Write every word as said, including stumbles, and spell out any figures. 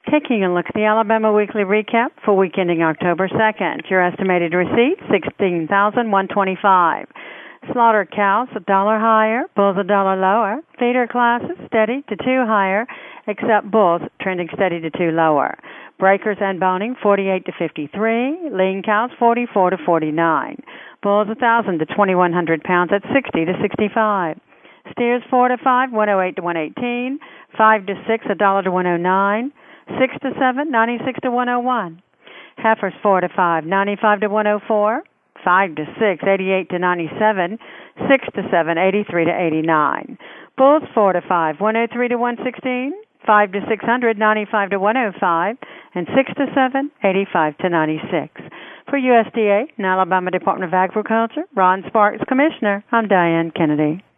Taking a look at the Alabama Weekly Recap for week ending October second. Your estimated receipt, sixteen thousand one hundred twenty-five dollars. Slaughtered cows, a dollar higher, bulls a dollar lower. Feeder classes, steady to two higher, except bulls trending steady to two lower. Breakers and boning, forty-eight to fifty-three. Lean cows, forty-four to forty-nine. Bulls, one thousand to twenty-one hundred pounds at sixty to sixty-five. Steers, four to five, one oh eight to one eighteen. five to six, a dollar to one oh nine. six to seven, ninety-six to one oh one. Heifers four to five, ninety-five to one oh four. five to six, eighty-eight to ninety-seven. six to seven, eighty-three to eighty-nine. Bulls four to five, one oh three to one sixteen. five to six hundred, ninety-five to one oh five. And six to seven, eighty-five to ninety-six. For U S D A and Alabama Department of Agriculture, Ron Sparks, Commissioner, I'm Diane Kennedy.